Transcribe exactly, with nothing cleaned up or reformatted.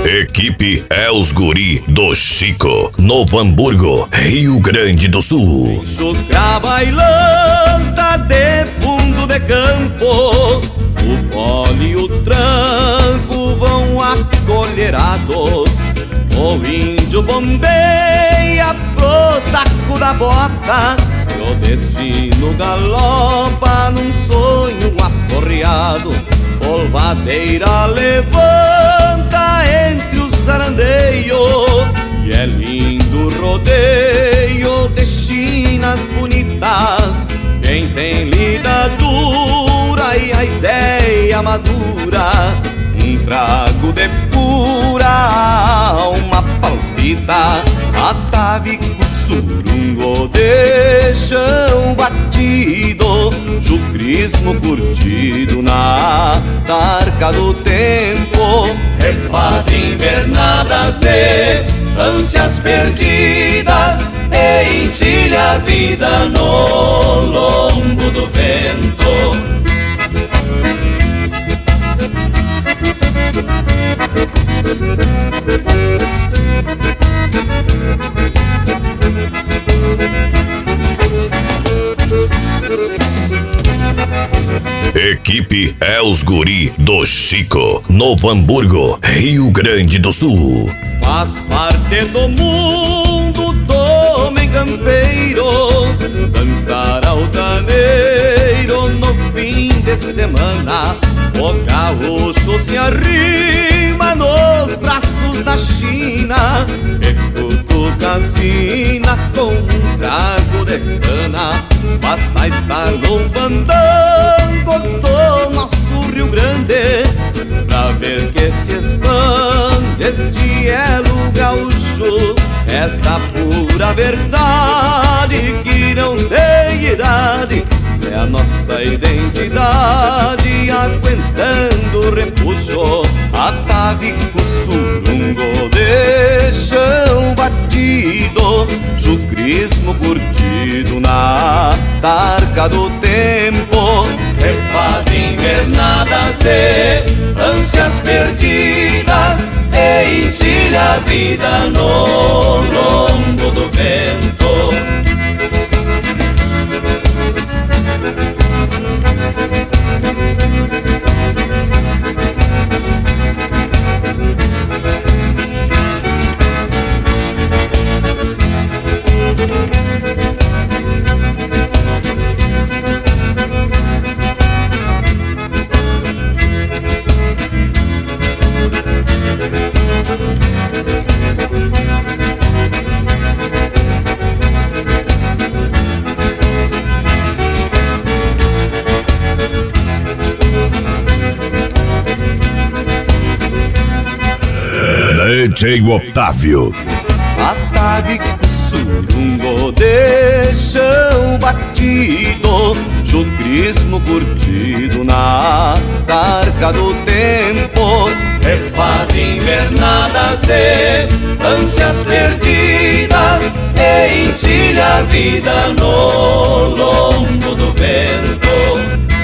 Equipe É os Guri do Chico, Novo Hamburgo, Rio Grande do Sul. Chucra bailanta de fundo de campo, o fole e o tranco vão acolherados. O índio bombeia pro taco da bota, e o destino galopa num sonho aporreado. Polvadeira levanta entre os zarandeios, e é lindo o rodeio de chinas bonitas. Quem tem lida dura e a ideia madura, um trago de pura alma palpita. Atavico surungo de chão batido, chucrismo curtido na tarca do tempo. Refaz invernadas de ânsias perdidas e encilha a vida no lombo do vento. Equipe É os Guri do Chico, Novo Hamburgo, Rio Grande do Sul. Faz parte do mundo do homem campeiro dançar altaneiro no fim de semana. O gaúcho se arrima nos braços da China e cutuca a sina com um trago de cana. Basta estar no fandango do nosso Rio Grande pra ver que se expande este elo gaúcho. Esta pura verdade que não tem idade é a nossa identidade, aguentando o repuxo. Atavico surungo de chão batido, chucrismo curtido na tarca do tempo. Refaz invernadas de ânsias perdidas e encilha a vida no lombo do vento. D J Otávio. Atavico surungo de chão batido, chucrismo curtido na tarca do tempo. Refaz invernadas de ânsias perdidas e encilha a vida no lombo do vento.